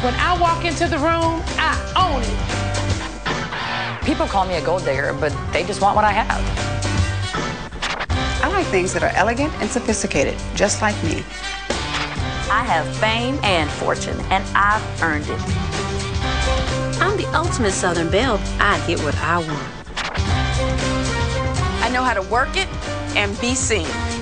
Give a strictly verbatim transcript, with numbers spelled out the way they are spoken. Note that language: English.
When I walk into the room, I own it. People call me a gold digger, but they just want what I have. I like things that are elegant and sophisticated, just like me. I have fame and fortune, and I've earned it. I'm the ultimate Southern belle. I get what I want. I know how to work it and be seen.